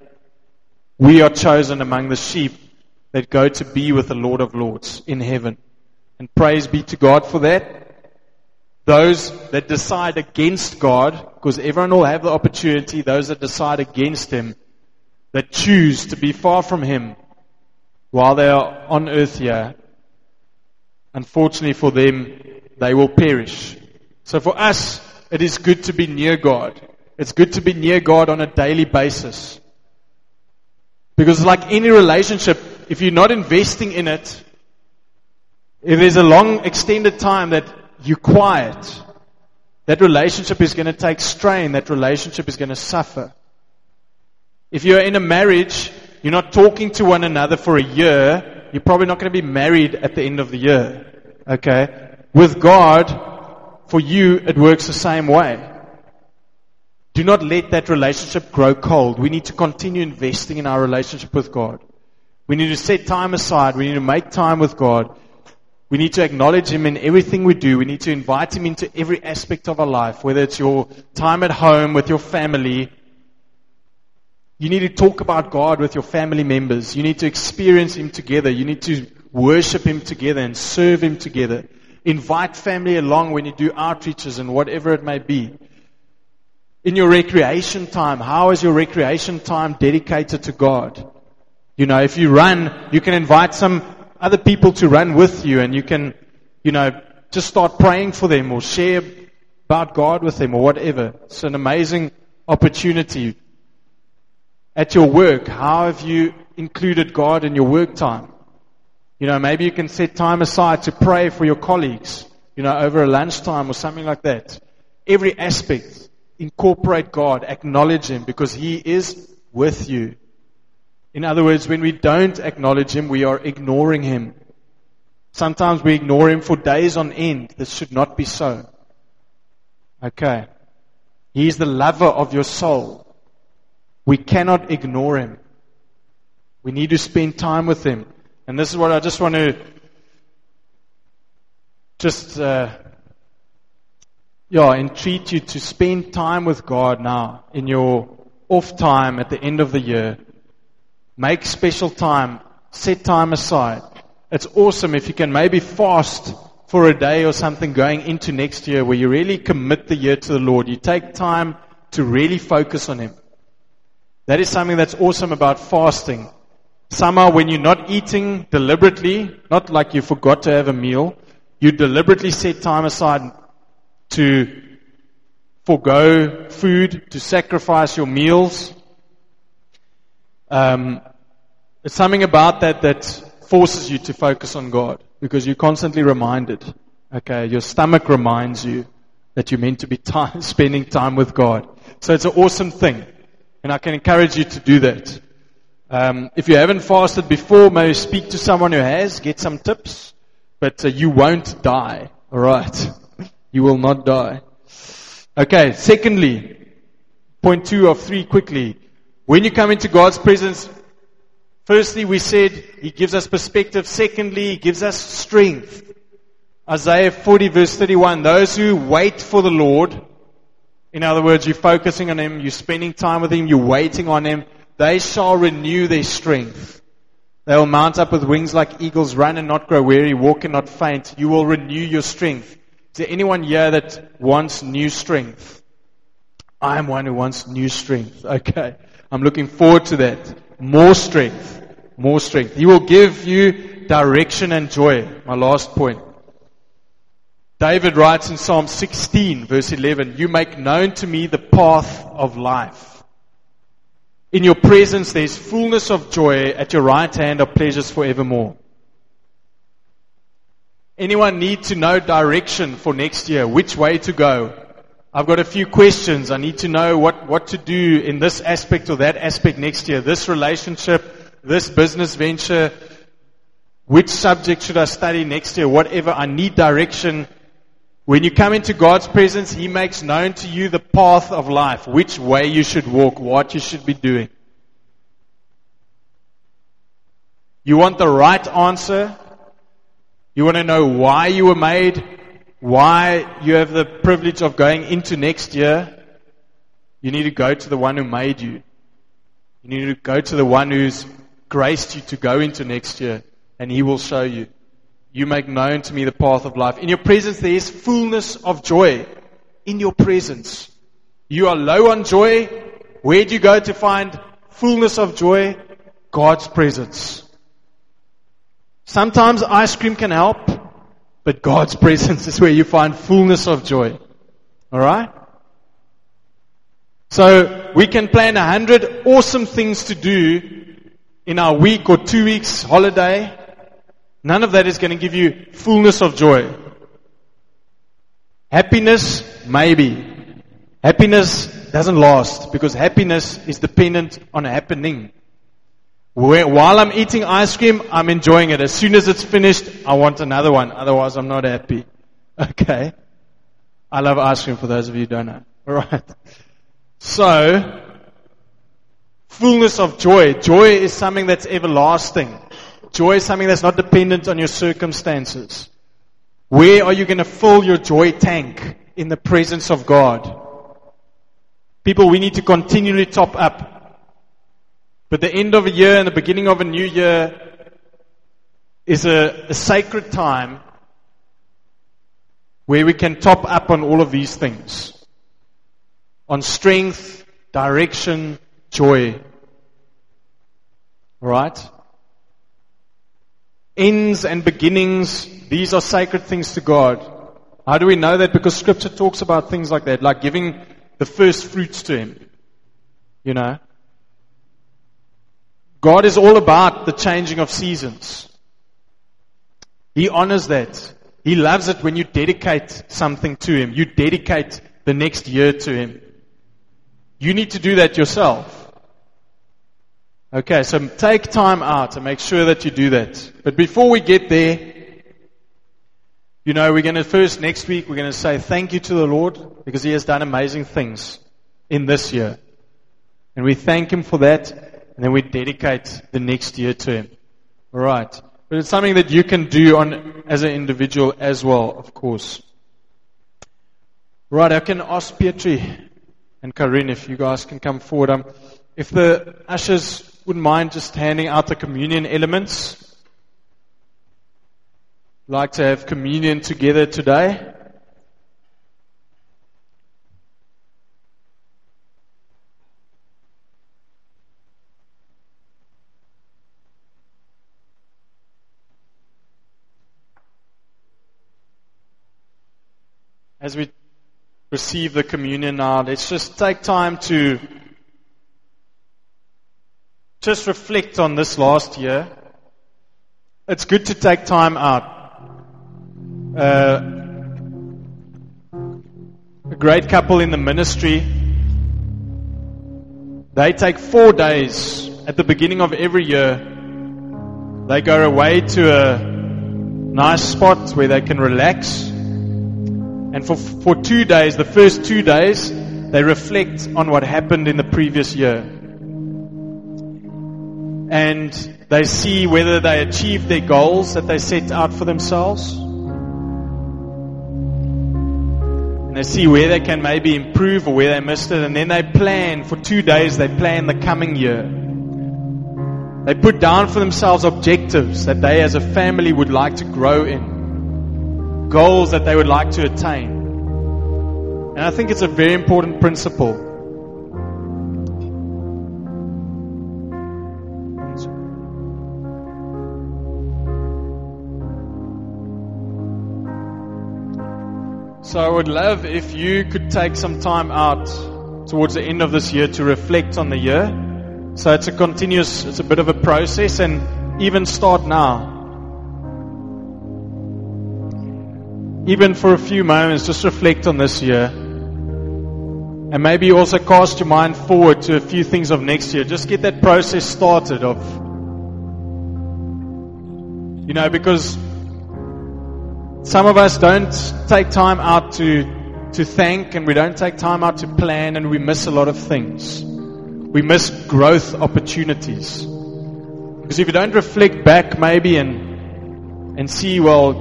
we are chosen among the sheep that go to be with the Lord of Lords in heaven. And praise be to God for that. Those that decide against God, because everyone will have the opportunity, those that decide against Him, that choose to be far from Him while they are on earth here, unfortunately for them, they will perish. So for us, it is good to be near God. It's good to be near God on a daily basis. Because like any relationship, if you're not investing in it, if there's a long extended time that you're quiet, that relationship is going to take strain, that relationship is going to suffer. If you're in a marriage, you're not talking to one another for a year, you're probably not going to be married at the end of the year. Okay? With God, for you, it works the same way. Do not let that relationship grow cold. We need to continue investing in our relationship with God. We need to set time aside. We need to make time with God. We need to acknowledge Him in everything we do. We need to invite Him into every aspect of our life, whether it's your time at home with your family. You need to talk about God with your family members. You need to experience Him together. You need to worship Him together and serve Him together. Invite family along when you do outreaches and whatever it may be. In your recreation time, how is your recreation time dedicated to God? You know, if you run, you can invite some other people to run with you, and you can, just start praying for them or share about God with them or whatever. It's an amazing opportunity. At your work, how have you included God in your work time? Maybe you can set time aside to pray for your colleagues, over a lunchtime or something like that. Every aspect, incorporate God, acknowledge Him because He is with you. In other words, when we don't acknowledge Him, we are ignoring Him. Sometimes we ignore Him for days on end. This should not be so. Okay. He is the lover of your soul. We cannot ignore Him. We need to spend time with Him. And this is what I just want to entreat you to spend time with God now in your off time at the end of the year. Make special time. Set time aside. It's awesome if you can maybe fast for a day or something going into next year where you really commit the year to the Lord. You take time to really focus on Him. That is something that's awesome about fasting. Somehow when you're not eating deliberately, not like you forgot to have a meal, you deliberately set time aside to forgo food, to sacrifice your meals. It's something about that forces you to focus on God because you're constantly reminded. Okay, your stomach reminds you that you're meant to be spending time with God. So it's an awesome thing, and I can encourage you to do that. If you haven't fasted before, maybe speak to someone who has, get some tips, but you won't die. All right, you will not die. Okay, secondly, point 2 of 3 quickly. When you come into God's presence, Firstly, we said He gives us perspective. Secondly, He gives us strength. Isaiah 40 verse 31, those who wait for the Lord, in other words, you're focusing on Him, you're spending time with Him, you're waiting on Him, they shall renew their strength. They will mount up with wings like eagles, run and not grow weary, walk and not faint. You will renew your strength. Is there anyone here that wants new strength? I am one who wants new strength. Okay. I'm looking forward to that. More strength. More strength. He will give you direction and joy. My last point. David writes in Psalm 16 verse 11, you make known to me the path of life. In your presence there is fullness of joy. At your right hand are pleasures forevermore. Anyone need to know direction for next year? Which way to go? I've got a few questions. I need to know what to do in this aspect or that aspect next year. This relationship, this business venture. Which subject should I study next year? Whatever. I need direction. When you come into God's presence, He makes known to you the path of life, which way you should walk, what you should be doing. You want the right answer. You want to know why you were made, why you have the privilege of going into next year. You need to go to the one who made you. You need to go to the one who's graced you to go into next year, and He will show you. You make known to me the path of life. In your presence there is fullness of joy. In your presence. You are low on joy. Where do you go to find fullness of joy? God's presence. Sometimes ice cream can help, but God's presence is where you find fullness of joy. Alright? So, we can plan 100 awesome things to do in our week or 2 weeks holiday. None of that is going to give you fullness of joy. Happiness, maybe. Happiness doesn't last because happiness is dependent on a happening. While I'm eating ice cream, I'm enjoying it. As soon as it's finished, I want another one. Otherwise, I'm not happy. Okay. I love ice cream for those of you who don't know. Alright. So, fullness of joy. Joy is something that's everlasting. Joy is something that's not dependent on your circumstances. Where are you going to fill your joy tank? In the presence of God. People, we need to continually top up. But the end of a year and the beginning of a new year is a sacred time where we can top up on all of these things. On strength, direction, joy. Alright? Ends and beginnings, these are sacred things to God. How do we know that? Because Scripture talks about things like that, like giving the first fruits to Him. You know? God is all about the changing of seasons. He honors that. He loves it when you dedicate something to Him. You dedicate the next year to Him. You need to do that yourself. Okay, so take time out and make sure that you do that. But before we get there, you know, we're going to next week, we're going to say thank you to the Lord because He has done amazing things in this year. And we thank Him for that, and then we dedicate the next year to Him. Alright. But it's something that you can do as an individual as well, of course. Right, I can ask Pietri and Karin if you guys can come forward. If the ushers wouldn't mind just handing out the communion elements. I'd like to have communion together today. As we receive the communion now, let's just take time to just reflect on this last year. It's good to take time out. A great couple in the ministry, they take 4 days at the beginning of every year. They go away to a nice spot where they can relax. And for 2 days, the first 2 days, they reflect on what happened in the previous year. And They see whether they achieved their goals that they set out for themselves. And they see where they can maybe improve or where they missed it. And then they plan for 2 days, they plan the coming year. They put down for themselves objectives that they as a family would like to grow in. Goals that they would like to attain. And I think it's a very important principle. So I would love if you could take some time out towards the end of this year to reflect on the year. So it's a bit of a process, and even start now. Even for a few moments, just reflect on this year. And maybe also cast your mind forward to a few things of next year. Just get that process started of, because some of us don't take time out to thank, and we don't take time out to plan, and we miss a lot of things. We miss growth opportunities. Because if you don't reflect back maybe and see,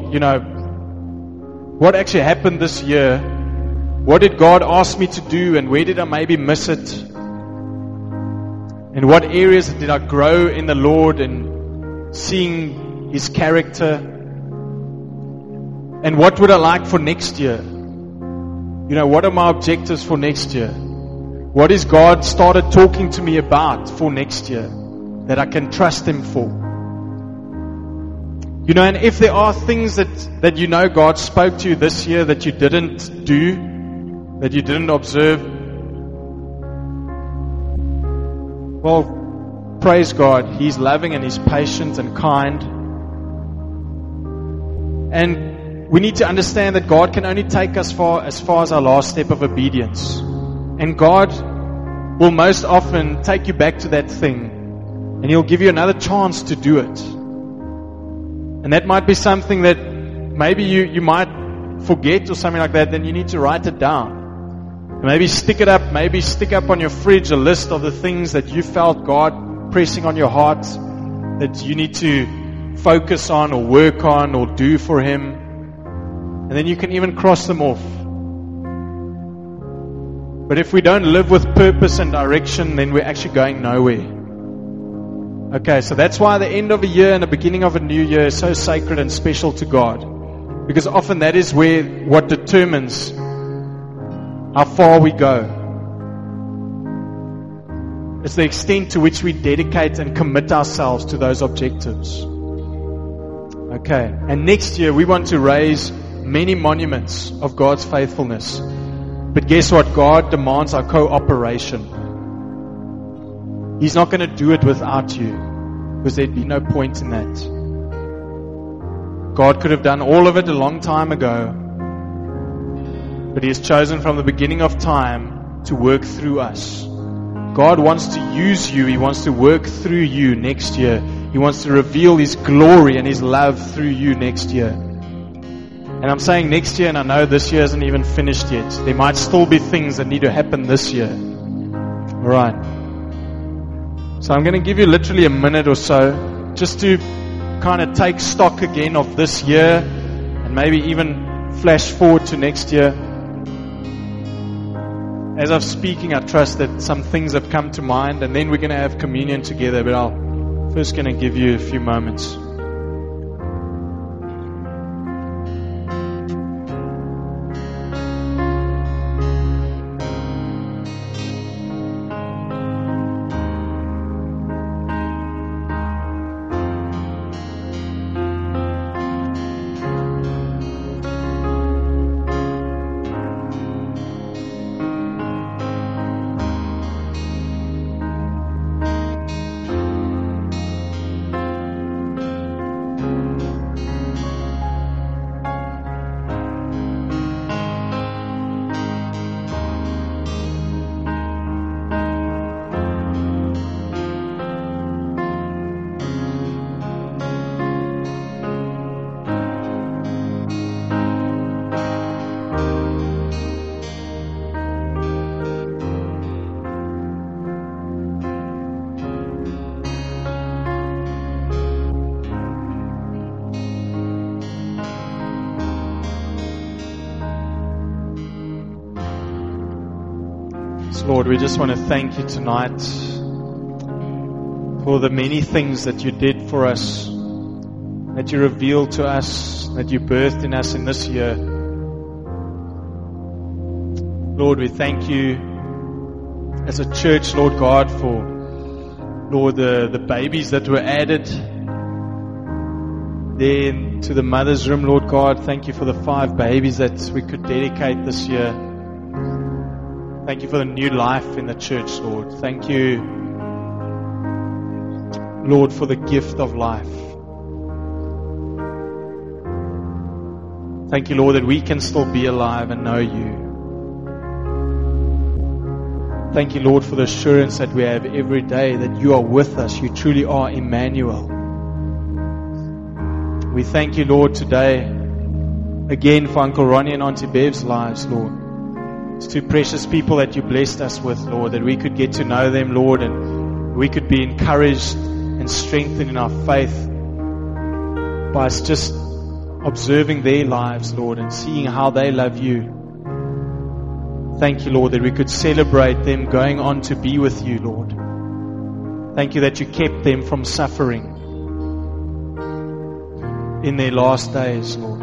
what actually happened this year, what did God ask me to do, and where did I maybe miss it? And what areas did I grow in the Lord and seeing His character? And what would I like for next year? What are my objectives for next year? What is God started talking to me about for next year that I can trust Him for? And if there are things that God spoke to you this year that you didn't do, that you didn't observe, well, praise God. He's loving and He's patient and kind. And we need to understand that God can only take us as far as our last step of obedience. And God will most often take you back to that thing, and He'll give you another chance to do it. And that might be something that maybe you might forget or something like that. Then you need to write it down. And maybe stick it up. Maybe stick up on your fridge a list of the things that you felt God pressing on your heart that you need to focus on or work on or do for Him. And then you can even cross them off. But if we don't live with purpose and direction, then we're actually going nowhere. Okay, so that's why the end of a year and the beginning of a new year is so sacred and special to God. Because often that is what determines how far we go. It's the extent to which we dedicate and commit ourselves to those objectives. Okay, and next year we want to raise many monuments of God's faithfulness. But guess what? God demands our cooperation. He's not going to do it without you, because there'd be no point in that. God could have done all of it a long time ago, but He has chosen from the beginning of time to work through us. God wants to use you. He wants to work through you next year. He wants to reveal His glory and His love through you next year. And I'm saying next year, and I know this year isn't even finished yet. There might still be things that need to happen this year. Alright. So I'm going to give you literally a minute or so just to kind of take stock again of this year and maybe even flash forward to next year. As I'm speaking, I trust that some things have come to mind, and then we're going to have communion together, but I'm first going to give you a few moments. So Lord, we just want to thank you tonight for the many things that you did for us, that you revealed to us, that you birthed in us in this year. Lord, we thank you as a church, Lord God, for, Lord, the babies that were added then to the mother's room, Lord God. Thank you for the 5 babies that we could dedicate this year. Thank you for the new life in the church, Lord. Thank you, Lord, for the gift of life. Thank you, Lord, that we can still be alive and know you. Thank you, Lord, for the assurance that we have every day that you are with us. You truly are Emmanuel. We thank you, Lord, today again for Uncle Ronnie and Auntie Bev's lives, Lord. It's 2 precious people that you blessed us with, Lord, that we could get to know them, Lord, and we could be encouraged and strengthened in our faith by us just observing their lives, Lord, and seeing how they love you. Thank you, Lord, that we could celebrate them going on to be with you, Lord. Thank you that you kept them from suffering in their last days, Lord.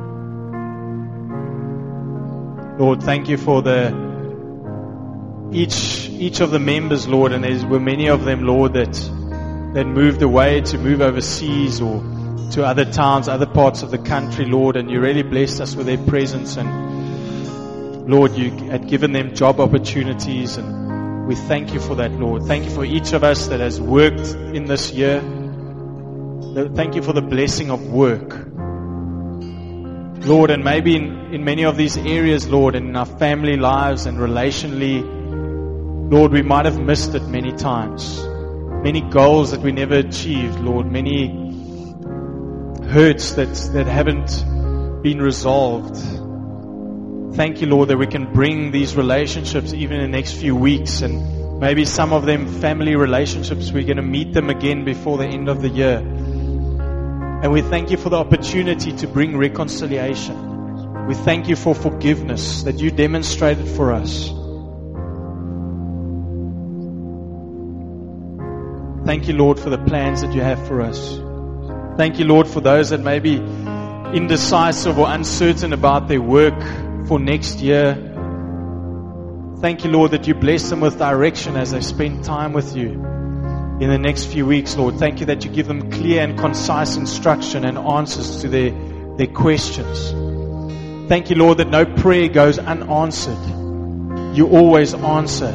Lord, thank you for each of the members, Lord, and there were many of them, Lord, that moved away to move overseas or to other towns, other parts of the country, Lord, and you really blessed us with their presence, and Lord, you had given them job opportunities, and we thank you for that, Lord. Thank you for each of us that has worked in this year. Thank you for the blessing of work, Lord, and maybe in many of these areas, Lord, and in our family lives and relationally, Lord, we might have missed it many times. Many goals that we never achieved, Lord, many hurts that haven't been resolved. Thank you, Lord, that we can bring these relationships even in the next few weeks, and maybe some of them family relationships, we're going to meet them again before the end of the year. And we thank you for the opportunity to bring reconciliation. We thank you for forgiveness that you demonstrated for us. Thank you, Lord, for the plans that you have for us. Thank you, Lord, for those that may be indecisive or uncertain about their work for next year. Thank you, Lord, that you bless them with direction as they spend time with you in the next few weeks, Lord. Thank you that you give them clear and concise instruction and answers to their questions. Thank you, Lord, that no prayer goes unanswered. You always answer.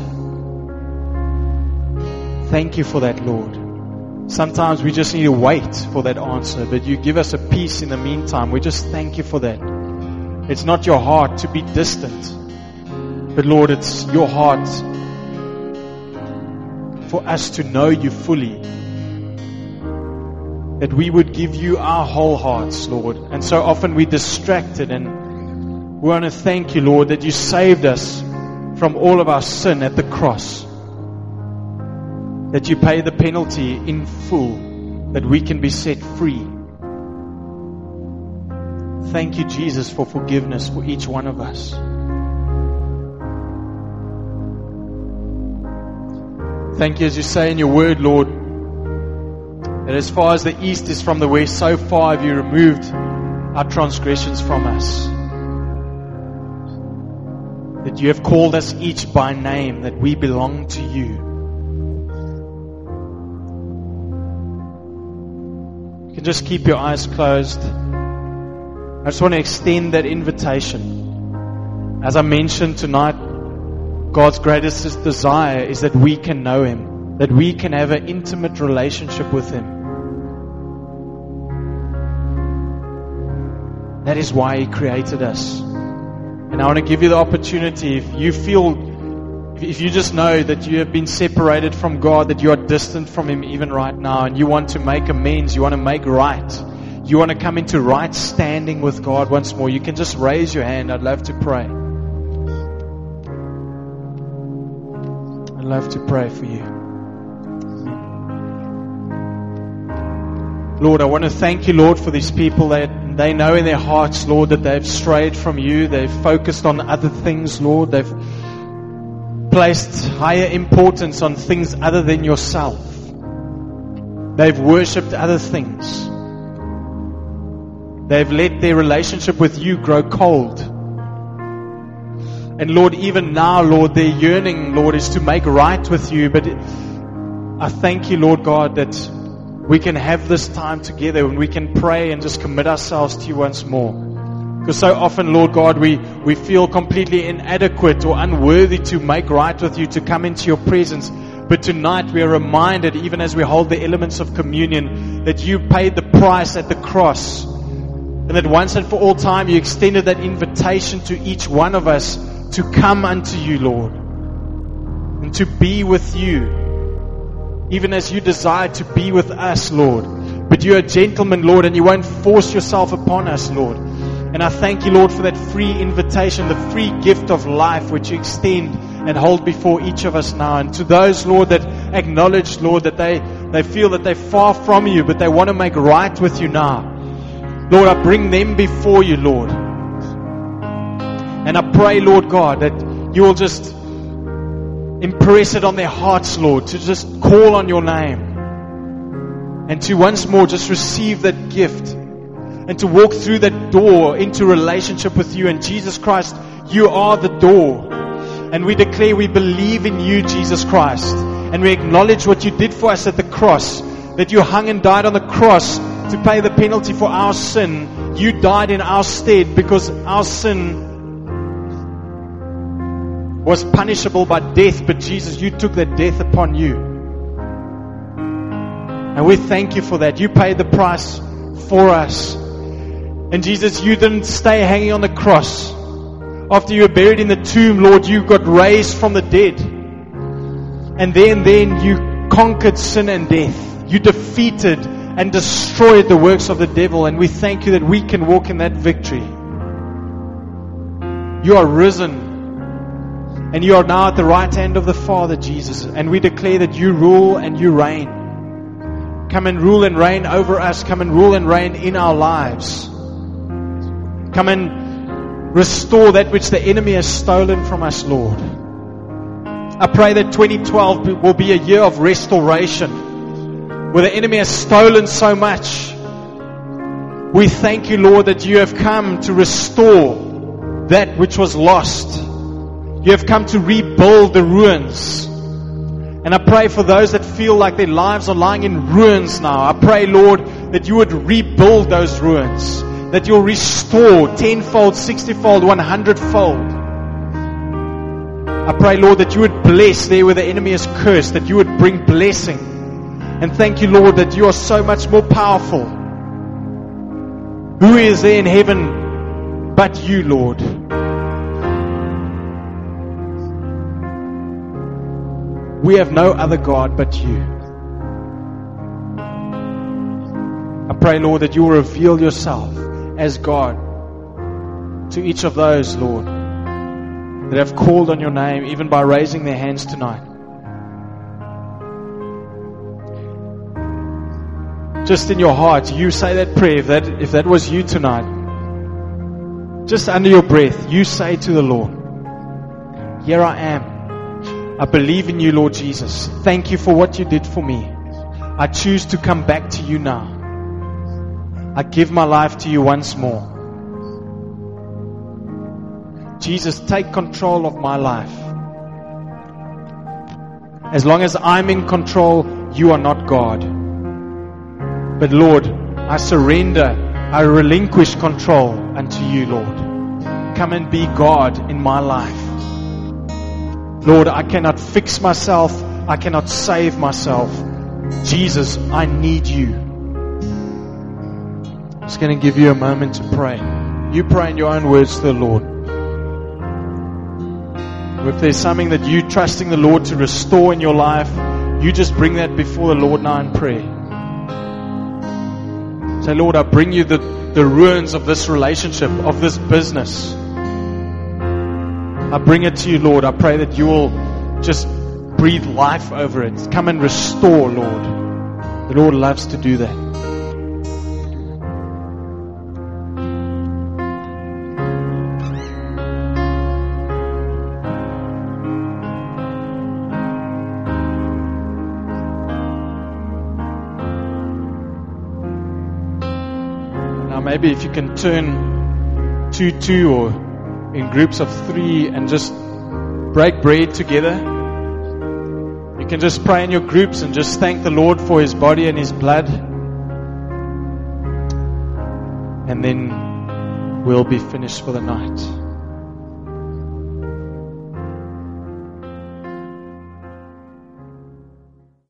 Thank you for that, Lord. Sometimes we just need to wait for that answer, but you give us a peace in the meantime. We just thank you for that. It's not your heart to be distant, but Lord, it's your heart for us to know you fully, that we would give you our whole hearts, Lord. And so often we're distracted, and we want to thank you, Lord, that you saved us from all of our sin at the cross, that you pay the penalty in full, that we can be set free. Thank you, Jesus, for forgiveness for each one of us. Thank you, as you say in your word, Lord, that as far as the east is from the west, so far have you removed our transgressions from us. That you have called us each by name, that we belong to you. You can just keep your eyes closed. I just want to extend that invitation. As I mentioned tonight, God's greatest desire is that we can know Him, that we can have an intimate relationship with Him. That is why He created us. And I want to give you the opportunity, if you just know that you have been separated from God, that you are distant from Him even right now, and you want to make amends, you want to make right, you want to come into right standing with God once more, you can just raise your hand. I'd love to pray. I'd love to pray for you. Lord, I want to thank you, Lord, for these people that they know in their hearts, Lord, that they've strayed from you. They've focused on other things, Lord. placed higher importance on things other than yourself. They've worshipped other things. They've let their relationship with you grow cold. And Lord, even now, Lord, their yearning, Lord, is to make right with you. But I thank you, Lord God, that we can have this time together and we can pray and just commit ourselves to you once more. Because so often, Lord God, we feel completely inadequate or unworthy to make right with you, to come into your presence. But tonight we are reminded, even as we hold the elements of communion, that you paid the price at the cross. And that once and for all time you extended that invitation to each one of us to come unto you, Lord. And to be with you. Even as you desire to be with us, Lord. But you're a gentleman, Lord, and you won't force yourself upon us, Lord. And I thank you, Lord, for that free invitation, the free gift of life which you extend and hold before each of us now. And to those, Lord, that acknowledge, Lord, that they feel that they're far from you, but they want to make right with you now. Lord, I bring them before you, Lord. And I pray, Lord God, that you will just impress it on their hearts, Lord, to just call on your name. And to once more just receive that gift. And to walk through that door into relationship with you. And Jesus Christ, you are the door. And we declare we believe in you, Jesus Christ. And we acknowledge what you did for us at the cross. That you hung and died on the cross to pay the penalty for our sin. You died in our stead because our sin was punishable by death. But Jesus, you took that death upon you. And we thank you for that. You paid the price for us. And Jesus, you didn't stay hanging on the cross. After you were buried in the tomb, Lord, you got raised from the dead. And then you conquered sin and death. You defeated and destroyed the works of the devil. And we thank you that we can walk in that victory. You are risen. And you are now at the right hand of the Father, Jesus. And we declare that you rule and you reign. Come and rule and reign over us. Come and rule and reign in our lives. Come and restore that which the enemy has stolen from us, Lord. I pray that 2012 will be a year of restoration, where the enemy has stolen so much. We thank you, Lord, that you have come to restore that which was lost. You have come to rebuild the ruins. And I pray for those that feel like their lives are lying in ruins now. I pray, Lord, that you would rebuild those ruins. That you'll restore tenfold, 60-fold, 100-fold. I pray, Lord, that you would bless there where the enemy is cursed. That you would bring blessing. And thank you, Lord, that you are so much more powerful. Who is there in heaven but you, Lord? We have no other God but you. I pray, Lord, that you will reveal yourself as God to each of those, Lord, that have called on your name, even by raising their hands tonight. Just in your heart, you say that prayer. If that was you tonight, just under your breath, you say to the Lord, here I am. I believe in you, Lord Jesus. Thank you for what you did for me. I choose to come back to you now. I give my life to you once more. Jesus, take control of my life. As long as I'm in control, you are not God. But Lord, I surrender, I relinquish control unto you, Lord. Come and be God in my life. Lord, I cannot fix myself. I cannot save myself. Jesus, I need you. I'm just going to give you a moment to pray. You pray in your own words to the Lord. If there's something that you're trusting the Lord to restore in your life, you just bring that before the Lord now in prayer. Say, Lord, I bring you the ruins of this relationship, of this business. I bring it to you, Lord. I pray that you will just breathe life over it. Come and restore, Lord. The Lord loves to do that. Now maybe if you can turn 2-2 or in groups of 3 and just break bread together. You can just pray in your groups and just thank the Lord for His body and His blood. And then we'll be finished for the night.